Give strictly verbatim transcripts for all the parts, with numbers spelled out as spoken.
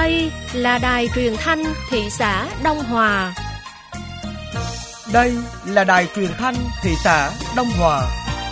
Đây là đài truyền thanh thị xã Đông Hòa. Đây là đài truyền thanh thị xã Đông Hòa.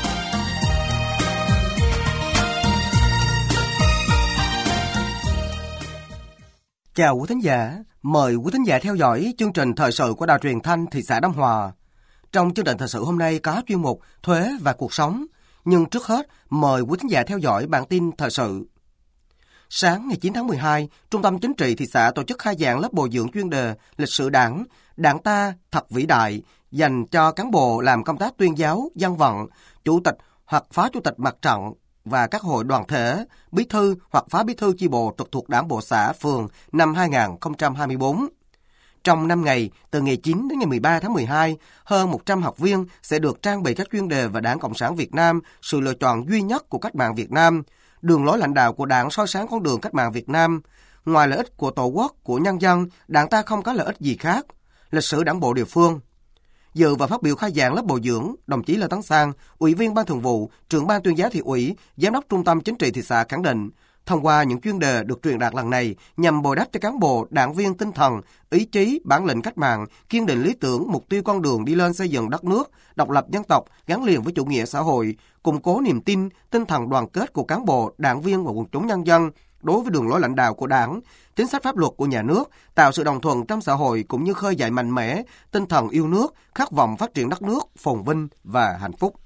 Chào quý thính giả, mời quý thính giả theo dõi chương trình thời sự của đài truyền thanh thị xã Đông Hòa. Trong chương trình thời sự hôm nay có chuyên mục Thuế và cuộc sống, nhưng trước hết mời quý thính giả theo dõi bản tin thời sự. Sáng ngày chín tháng mười hai, Trung tâm Chính trị thị xã tổ chức khai giảng lớp bồi dưỡng chuyên đề lịch sử Đảng, Đảng ta thật vĩ đại, dành cho cán bộ làm công tác tuyên giáo, dân vận, chủ tịch hoặc phó chủ tịch mặt trận và các hội đoàn thể, bí thư hoặc phó bí thư chi bộ trực thuộc Đảng bộ xã, phường năm hai không hai tư. Trong năm ngày, từ ngày chín đến ngày mười ba tháng mười hai, hơn một trăm học viên sẽ được trang bị các chuyên đề về Đảng Cộng sản Việt Nam, sự lựa chọn duy nhất của cách mạng Việt Nam, đường lối lãnh đạo của Đảng soi sáng con đường cách mạng Việt Nam. Ngoài lợi ích của Tổ quốc, của nhân dân, Đảng ta không có lợi ích gì khác. Lịch sử Đảng bộ địa phương. Dự và phát biểu khai giảng lớp bồi dưỡng, đồng chí Lê Tấn Sang, Ủy viên Ban Thường vụ, Trưởng ban Tuyên giáo Thị ủy, Giám đốc Trung tâm Chính trị thị xã khẳng định, thông qua những chuyên đề được truyền đạt lần này nhằm bồi đắp cho cán bộ, đảng viên tinh thần, ý chí, bản lĩnh cách mạng, kiên định lý tưởng, mục tiêu con đường đi lên xây dựng đất nước, độc lập dân tộc gắn liền với chủ nghĩa xã hội, củng cố niềm tin, tinh thần đoàn kết của cán bộ, đảng viên và quần chúng nhân dân đối với đường lối lãnh đạo của Đảng, chính sách pháp luật của nhà nước, tạo sự đồng thuận trong xã hội cũng như khơi dậy mạnh mẽ tinh thần yêu nước, khát vọng phát triển đất nước phồn vinh và hạnh phúc.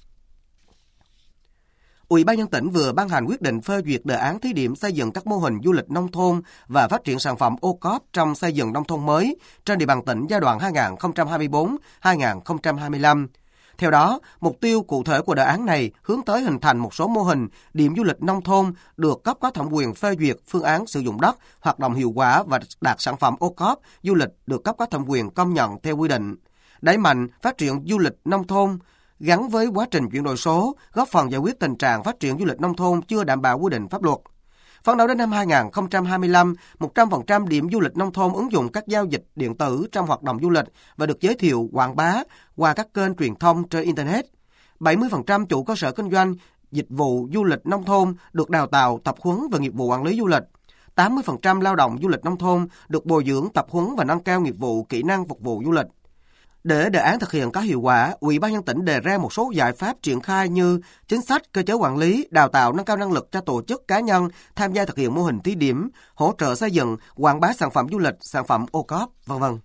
Ủy ban nhân dân tỉnh vừa ban hành quyết định phê duyệt đề án thí điểm xây dựng các mô hình du lịch nông thôn và phát triển sản phẩm ô cốp trong xây dựng nông thôn mới trên địa bàn tỉnh giai đoạn hai nghìn không trăm hai mươi tư đến hai nghìn không trăm hai mươi lăm. Theo đó, mục tiêu cụ thể của đề án này hướng tới hình thành một số mô hình điểm du lịch nông thôn được cấp có thẩm quyền phê duyệt phương án sử dụng đất, hoạt động hiệu quả và đạt sản phẩm ô cốp du lịch được cấp có thẩm quyền công nhận theo quy định. Đẩy mạnh phát triển du lịch nông thôn gắn với quá trình chuyển đổi số, góp phần giải quyết tình trạng phát triển du lịch nông thôn chưa đảm bảo quy định pháp luật. Phấn đấu đến năm hai nghìn không trăm hai mươi lăm, một trăm phần trăm điểm du lịch nông thôn ứng dụng các giao dịch điện tử trong hoạt động du lịch và được giới thiệu, quảng bá qua các kênh truyền thông trên Internet. bảy mươi phần trăm chủ cơ sở kinh doanh dịch vụ du lịch nông thôn được đào tạo, tập huấn về nghiệp vụ quản lý du lịch. tám mươi phần trăm lao động du lịch nông thôn được bồi dưỡng, tập huấn và nâng cao nghiệp vụ, kỹ năng phục vụ du lịch. Để đề án thực hiện có hiệu quả, Ủy ban nhân dân tỉnh đề ra một số giải pháp triển khai như chính sách, cơ chế quản lý, đào tạo nâng cao năng lực cho tổ chức cá nhân tham gia thực hiện mô hình thí điểm, hỗ trợ xây dựng, quảng bá sản phẩm du lịch, sản phẩm ô cốp, vân vân.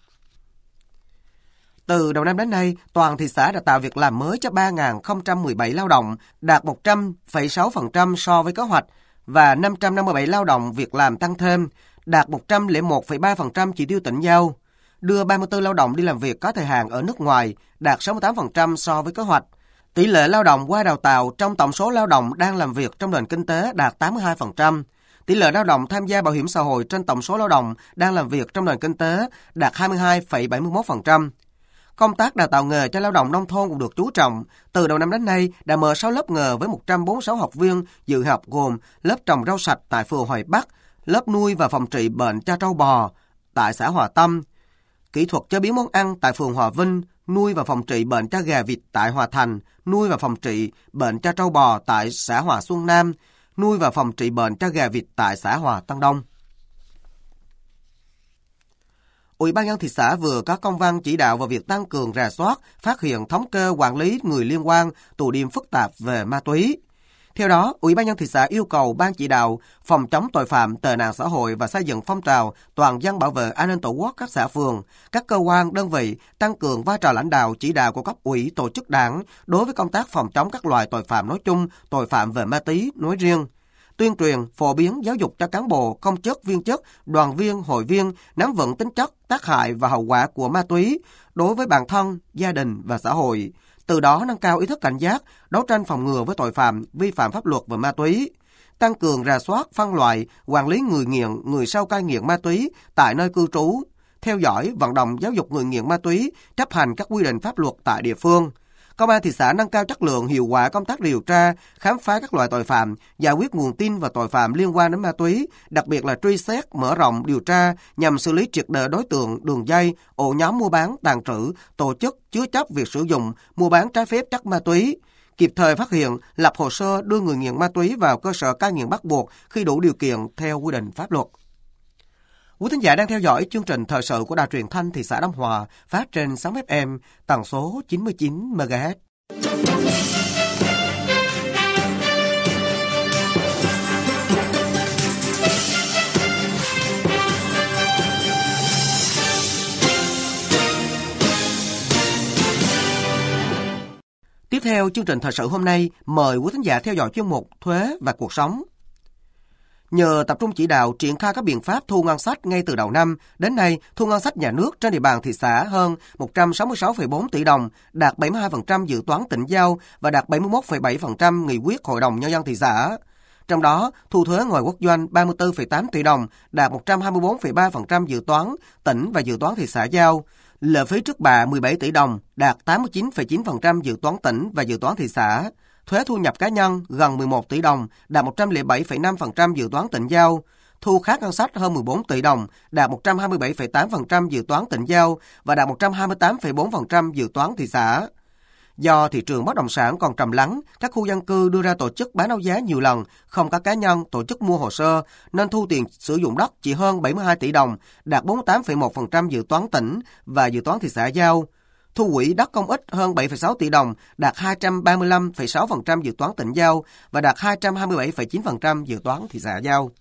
Từ đầu năm đến nay, toàn thị xã đã tạo việc làm mới cho ba nghìn không trăm mười bảy lao động, đạt một trăm phẩy sáu phần trăm so với kế hoạch và năm trăm năm mươi bảy lao động việc làm tăng thêm, đạt một trăm lẻ một phẩy ba phần trăm chỉ tiêu tỉnh giao. Đưa ba mươi tư lao động đi làm việc có thời hạn ở nước ngoài, đạt sáu mươi tám phần trăm so với kế hoạch. Tỷ lệ lao động qua đào tạo trong tổng số lao động đang làm việc trong nền kinh tế đạt tám mươi hai phần trăm. Tỷ lệ lao động tham gia bảo hiểm xã hội trên tổng số lao động đang làm việc trong nền kinh tế đạt hai mươi hai phẩy bảy mươi mốt phần trăm. Công tác đào tạo nghề cho lao động nông thôn cũng được chú trọng. Từ đầu năm đến nay đã mở sáu lớp nghề với một trăm bốn mươi sáu học viên dự học gồm lớp trồng rau sạch tại phường Hoài Bắc, lớp nuôi và phòng trị bệnh cho trâu bò tại xã Hòa Tâm, kỹ thuật chế biến món ăn tại phường Hòa Vinh, nuôi và phòng trị bệnh cho gà vịt tại Hòa Thành, nuôi và phòng trị bệnh cho trâu bò tại xã Hòa Xuân Nam, nuôi và phòng trị bệnh cho gà vịt tại xã Hòa Tân Đông. Ủy ban nhân dân thị xã vừa có công văn chỉ đạo vào việc tăng cường rà soát, phát hiện, thống kê, quản lý người liên quan tụ điểm phức tạp về ma túy. Theo đó, Ủy ban nhân dân thị xã yêu cầu Ban chỉ đạo phòng chống tội phạm, tệ nạn xã hội và xây dựng phong trào toàn dân bảo vệ an ninh tổ quốc các xã phường, các cơ quan, đơn vị tăng cường vai trò lãnh đạo chỉ đạo của cấp ủy, tổ chức đảng đối với công tác phòng chống các loại tội phạm nói chung, tội phạm về ma túy nói riêng. Tuyên truyền, phổ biến giáo dục cho cán bộ, công chức, viên chức, đoàn viên, hội viên nắm vững tính chất, tác hại và hậu quả của ma túy đối với bản thân, gia đình và xã hội. Từ đó nâng cao ý thức cảnh giác, đấu tranh phòng ngừa với tội phạm, vi phạm pháp luật về ma túy, tăng cường rà soát, phân loại, quản lý người nghiện, người sau cai nghiện ma túy tại nơi cư trú, theo dõi, vận động giáo dục người nghiện ma túy, chấp hành các quy định pháp luật tại địa phương. Công an thị xã nâng cao chất lượng, hiệu quả công tác điều tra, khám phá các loại tội phạm, giải quyết nguồn tin và tội phạm liên quan đến ma túy, đặc biệt là truy xét, mở rộng điều tra nhằm xử lý triệt để đối tượng, đường dây, ổ nhóm mua bán, tàng trữ, tổ chức, chứa chấp việc sử dụng, mua bán trái phép chất ma túy, kịp thời phát hiện, lập hồ sơ đưa người nghiện ma túy vào cơ sở cai nghiện bắt buộc khi đủ điều kiện theo quy định pháp luật. Quý thính giả đang theo dõi chương trình thời sự của Đài Truyền thanh thị xã Đông Hòa, phát trên sóng ép em tần số chín mươi chín mê ga héc. Tiếp theo chương trình thời sự hôm nay, mời quý thính giả theo dõi chuyên mục Thuế và cuộc sống. Nhờ tập trung chỉ đạo triển khai các biện pháp thu ngân sách ngay từ đầu năm, đến nay thu ngân sách nhà nước trên địa bàn thị xã hơn một trăm sáu mươi sáu phẩy bốn tỷ đồng, đạt bảy mươi hai phần trăm dự toán tỉnh giao và đạt bảy mươi mốt phẩy bảy phần trăm nghị quyết Hội đồng Nhân dân thị xã. Trong đó, thu thuế ngoài quốc doanh ba mươi tư phẩy tám tỷ đồng, đạt một trăm hai mươi tư phẩy ba phần trăm dự toán tỉnh và dự toán thị xã giao. Lệ phí trước bạ mười bảy tỷ đồng, đạt tám mươi chín phẩy chín phần trăm dự toán tỉnh và dự toán thị xã. Thuế thu nhập cá nhân gần mười một tỷ đồng, đạt một trăm lẻ bảy phẩy năm phần trăm dự toán tỉnh giao. Thu khác ngân sách hơn mười bốn tỷ đồng, đạt một trăm hai mươi bảy phẩy tám phần trăm dự toán tỉnh giao và đạt một trăm hai mươi tám phẩy bốn phần trăm dự toán thị xã. Do thị trường bất động sản còn trầm lắng, các khu dân cư đưa ra tổ chức bán đấu giá nhiều lần, không có cá nhân tổ chức mua hồ sơ, nên thu tiền sử dụng đất chỉ hơn bảy mươi hai tỷ đồng, đạt bốn mươi tám phẩy một phần trăm dự toán tỉnh và dự toán thị xã giao. Thu quỹ đất công ích hơn bảy phẩy sáu tỷ đồng, đạt hai trăm ba mươi lăm phẩy sáu phần trăm dự toán tỉnh giao và đạt hai trăm hai mươi bảy phẩy chín phần trăm dự toán thị xã giao.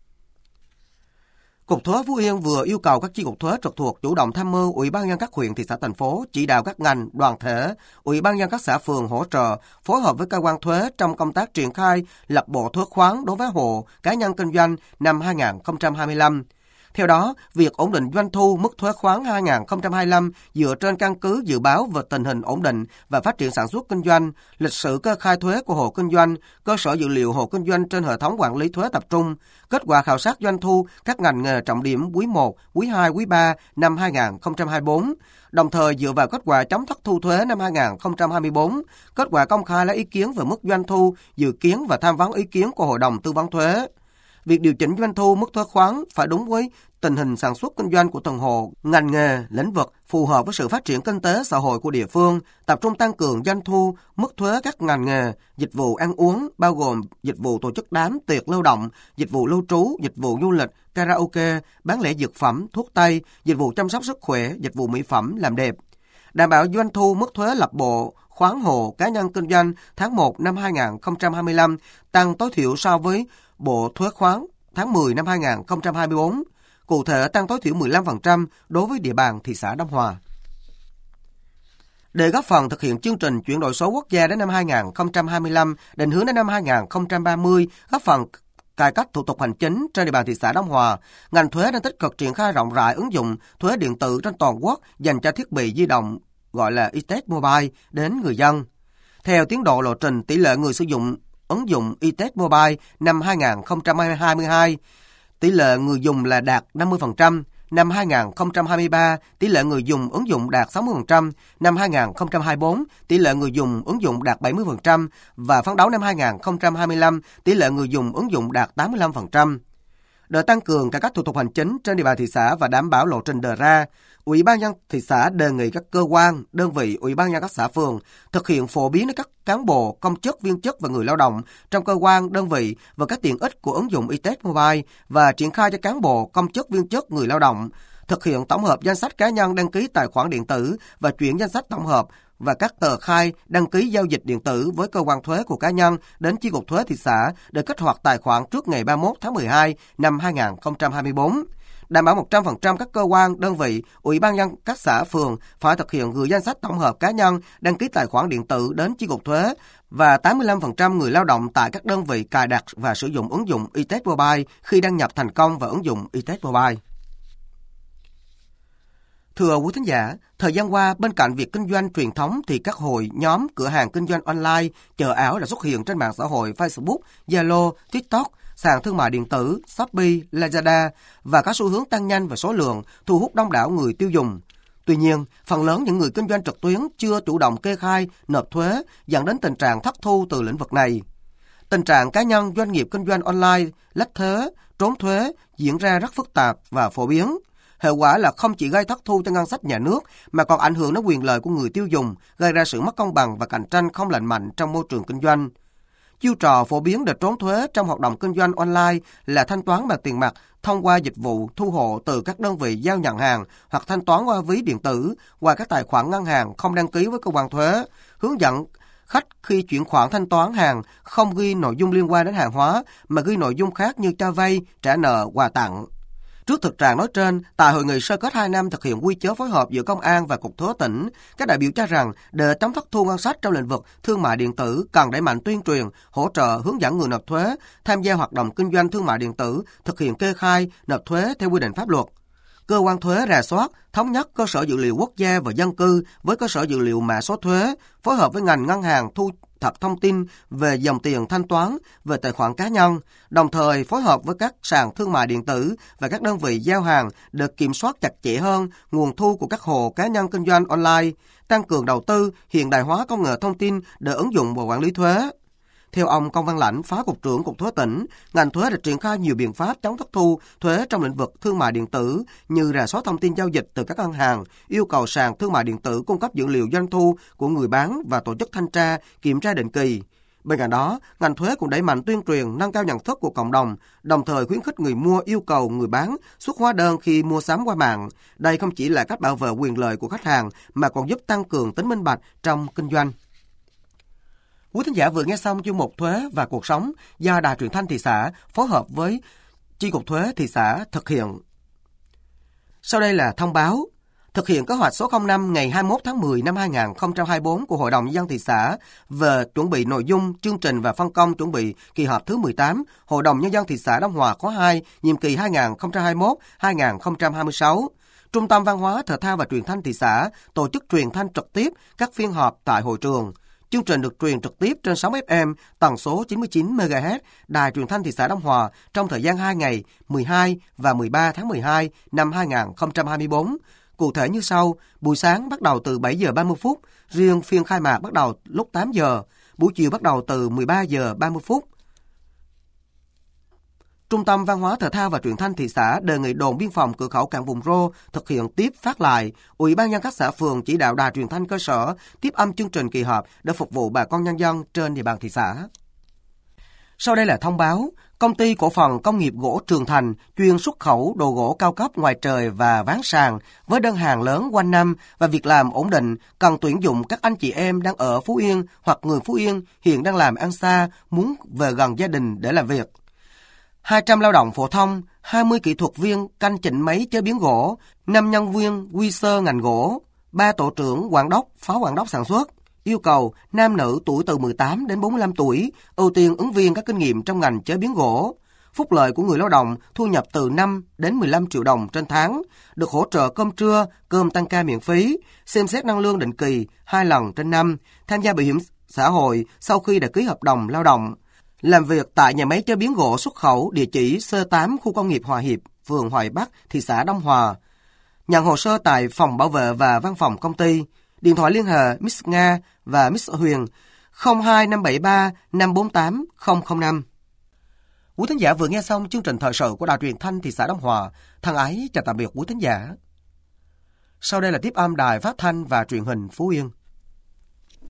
Cục thuế Phú Yên vừa yêu cầu các chi cục thuế trực thuộc chủ động tham mưu Ủy ban nhân dân các huyện, thị xã, thành phố chỉ đạo các ngành, đoàn thể, Ủy ban nhân dân các xã phường hỗ trợ, phối hợp với cơ quan thuế trong công tác triển khai lập bộ thuế khoán đối với hộ, cá nhân kinh doanh năm hai không hai lăm. Theo đó, việc ổn định doanh thu mức thuế khoán hai không hai lăm dựa trên căn cứ dự báo về tình hình ổn định và phát triển sản xuất kinh doanh, lịch sử kê khai thuế của hộ kinh doanh, cơ sở dữ liệu hộ kinh doanh trên hệ thống quản lý thuế tập trung, kết quả khảo sát doanh thu các ngành nghề trọng điểm quý một, quý hai, quý ba năm hai không hai tư, đồng thời dựa vào kết quả chống thất thu thuế năm hai không hai tư, kết quả công khai lấy ý kiến về mức doanh thu, dự kiến và tham vấn ý kiến của Hội đồng Tư vấn thuế. Việc điều chỉnh doanh thu mức thuế khoán phải đúng với tình hình sản xuất kinh doanh của từng hộ, ngành nghề, lĩnh vực, phù hợp với sự phát triển kinh tế xã hội của địa phương, tập trung tăng cường doanh thu, mức thuế các ngành nghề, dịch vụ ăn uống, bao gồm dịch vụ tổ chức đám tiệc lưu động, dịch vụ lưu trú, dịch vụ du lịch, karaoke, bán lẻ dược phẩm, thuốc tây, dịch vụ chăm sóc sức khỏe, dịch vụ mỹ phẩm, làm đẹp. Đảm bảo doanh thu mức thuế lập bộ, khoán hộ, cá nhân kinh doanh tháng một năm hai không hai lăm tăng tối thiểu so với bộ thuế khoán tháng mười năm hai không hai tư, cụ thể tăng tối thiểu mười lăm phần trăm đối với địa bàn thị xã Đông Hòa. Để góp phần thực hiện chương trình chuyển đổi số quốc gia đến năm hai không hai lăm, định hướng đến năm hai không ba mươi, góp phần cải cách thủ tục hành chính trên địa bàn thị xã Đông Hòa, ngành thuế đang tích cực triển khai rộng rãi ứng dụng thuế điện tử trên toàn quốc dành cho thiết bị di động gọi là e-tech Mobile đến người dân. Theo tiến độ lộ trình, tỷ lệ người sử dụng ứng dụng e-tech Mobile năm hai không hai hai, tỷ lệ người dùng là đạt năm mươi phần trăm, năm hai không hai ba, tỷ lệ người dùng ứng dụng đạt sáu mươi phần trăm, năm hai không hai tư, tỷ lệ người dùng ứng dụng đạt bảy mươi phần trăm và phấn đấu năm hai không hai lăm, tỷ lệ người dùng ứng dụng đạt tám mươi lăm phần trăm. Để tăng cường cải cách thủ tục hành chính trên địa bàn thị xã và đảm bảo lộ trình đề ra, Ủy ban nhân dân thị xã đề nghị các cơ quan, đơn vị, Ủy ban nhân dân các xã phường thực hiện phổ biến đến các cán bộ, công chức, viên chức và người lao động trong cơ quan, đơn vị về các tiện ích của ứng dụng e-tech Mobile và triển khai cho cán bộ, công chức, viên chức, người lao động thực hiện tổng hợp danh sách cá nhân đăng ký tài khoản điện tử và chuyển danh sách tổng hợp và các tờ khai đăng ký giao dịch điện tử với cơ quan thuế của cá nhân đến chi cục thuế thị xã để kích hoạt tài khoản trước ngày ba mươi mốt tháng mười hai năm hai không hai tư. Đảm bảo một trăm phần trăm các cơ quan, đơn vị, Ủy ban nhân dân các xã phường phải thực hiện gửi danh sách tổng hợp cá nhân đăng ký tài khoản điện tử đến chi cục thuế và tám mươi lăm phần trăm người lao động tại các đơn vị cài đặt và sử dụng ứng dụng e-tech Mobile khi đăng nhập thành công vào ứng dụng e-tech Mobile. Thưa quý thính giả, thời gian qua, bên cạnh việc kinh doanh truyền thống thì các hội, nhóm, cửa hàng kinh doanh online, chợ ảo đã xuất hiện trên mạng xã hội Facebook, Zalo, TikTok, sàn thương mại điện tử, Shopee, Lazada và có xu hướng tăng nhanh về số lượng, thu hút đông đảo người tiêu dùng. Tuy nhiên, phần lớn những người kinh doanh trực tuyến chưa chủ động kê khai, nộp thuế, dẫn đến tình trạng thất thu từ lĩnh vực này. Tình trạng cá nhân doanh nghiệp kinh doanh online, lách thuế, trốn thuế diễn ra rất phức tạp và phổ biến. Hệ quả là không chỉ gây thất thu cho ngân sách nhà nước mà còn ảnh hưởng đến quyền lợi của người tiêu dùng, gây ra sự mất công bằng và cạnh tranh không lành mạnh trong môi trường kinh doanh. Chiêu trò phổ biến để trốn thuế trong hoạt động kinh doanh online là thanh toán bằng tiền mặt thông qua dịch vụ thu hộ từ các đơn vị giao nhận hàng hoặc thanh toán qua ví điện tử, qua các tài khoản ngân hàng không đăng ký với cơ quan thuế, hướng dẫn khách khi chuyển khoản thanh toán hàng không ghi nội dung liên quan đến hàng hóa mà ghi nội dung khác như cho vay, trả nợ, quà tặng. Trước thực trạng nói trên, tại hội nghị sơ kết hai năm thực hiện quy chế phối hợp giữa Công an và Cục Thuế tỉnh, các đại biểu cho rằng để chống thất thu ngân sách trong lĩnh vực thương mại điện tử cần đẩy mạnh tuyên truyền, hỗ trợ, hướng dẫn người nộp thuế tham gia hoạt động kinh doanh thương mại điện tử, thực hiện kê khai, nộp thuế theo quy định pháp luật. Cơ quan thuế rà soát, thống nhất cơ sở dữ liệu quốc gia và dân cư với cơ sở dữ liệu mã số thuế, phối hợp với ngành ngân hàng thu thập thông tin về dòng tiền thanh toán, về tài khoản cá nhân, đồng thời phối hợp với các sàn thương mại điện tử và các đơn vị giao hàng để kiểm soát chặt chẽ hơn nguồn thu của các hộ cá nhân kinh doanh online, tăng cường đầu tư, hiện đại hóa công nghệ thông tin để ứng dụng vào quản lý thuế. Theo ông Công Văn Lãnh, Phó Cục trưởng Cục Thuế tỉnh, ngành thuế đã triển khai nhiều biện pháp chống thất thu thuế trong lĩnh vực thương mại điện tử như rà soát thông tin giao dịch từ các ngân hàng, yêu cầu sàn thương mại điện tử cung cấp dữ liệu doanh thu của người bán và tổ chức thanh tra, kiểm tra định kỳ. Bên cạnh đó, ngành thuế cũng đẩy mạnh tuyên truyền, nâng cao nhận thức của cộng đồng, đồng thời khuyến khích người mua yêu cầu người bán xuất hóa đơn khi mua sắm qua mạng. Đây không chỉ là cách bảo vệ quyền lợi của khách hàng mà còn giúp tăng cường tính minh bạch trong kinh doanh. Quý thính giả vừa nghe xong chuyên mục Thuế và Cuộc sống do Đài Truyền thanh thị xã phối hợp với Chi cục Thuế thị xã thực hiện. Sau đây là thông báo. Thực hiện kế hoạch số không năm ngày hai mươi mốt tháng mười năm hai nghìn không trăm hai mươi tư của Hội đồng Nhân dân thị xã về chuẩn bị nội dung, chương trình và phân công chuẩn bị kỳ họp thứ mười tám Hội đồng Nhân dân thị xã Đông Hòa khóa hai, nhiệm kỳ hai nghìn không trăm hai mươi mốt đến hai nghìn không trăm hai mươi sáu. Trung tâm Văn hóa, Thể thao và Truyền thanh thị xã tổ chức truyền thanh trực tiếp các phiên họp tại hội trường. Chương trình được truyền trực tiếp trên sóng ép em tần số chín mươi chín mê ga héc Đài Truyền thanh thị xã Đông Hòa trong thời gian hai ngày mười hai và mười ba tháng mười hai năm hai nghìn không trăm hai mươi tư. Cụ thể như sau: buổi sáng bắt đầu từ bảy giờ ba mươi phút, riêng phiên khai mạc bắt đầu lúc tám giờ, buổi chiều bắt đầu từ mười ba giờ ba mươi phút. Trung tâm Văn hóa, Thể thao và Truyền thanh thị xã đề nghị đồn biên phòng cửa khẩu cảng Vùng Rô thực hiện tiếp phát lại. Ủy ban nhân các xã phường chỉ đạo đài truyền thanh cơ sở tiếp âm chương trình kỳ họp để phục vụ bà con nhân dân trên địa bàn thị xã. Sau đây là thông báo. Công ty cổ phần công nghiệp gỗ Trường Thành chuyên xuất khẩu đồ gỗ cao cấp ngoài trời và ván sàn với đơn hàng lớn quanh năm và việc làm ổn định, cần tuyển dụng các anh chị em đang ở Phú Yên hoặc người Phú Yên hiện đang làm ăn xa, muốn về gần gia đình để làm việc. hai trăm lao động phổ thông, hai mươi kỹ thuật viên canh chỉnh máy chế biến gỗ, năm nhân viên quy sơ ngành gỗ, ba tổ trưởng quản đốc, phó quản đốc sản xuất. Yêu cầu nam nữ tuổi từ mười tám đến bốn mươi lăm tuổi, ưu tiên ứng viên có kinh nghiệm trong ngành chế biến gỗ. Phúc lợi của người lao động thu nhập từ năm đến mười lăm triệu đồng trên tháng, được hỗ trợ cơm trưa, cơm tăng ca miễn phí, xem xét nâng lương định kỳ hai lần trên năm, tham gia bảo hiểm xã hội sau khi đã ký hợp đồng lao động. Làm việc tại nhà máy chế biến gỗ xuất khẩu địa chỉ C tám khu công nghiệp Hòa Hiệp, phường Hoài Bắc, thị xã Đông Hòa. Nhận hồ sơ tại phòng bảo vệ và văn phòng công ty. Điện thoại liên hệ Miss Nga và Miss Huyền không hai năm bảy ba năm bốn tám không không năm. Quý thính giả vừa nghe xong chương trình thời sự của Đài Truyền thanh thị xã Đông Hòa. Thân ái chào tạm biệt quý thính giả. Sau đây là tiếp âm Đài Phát thanh và Truyền hình Phú Yên.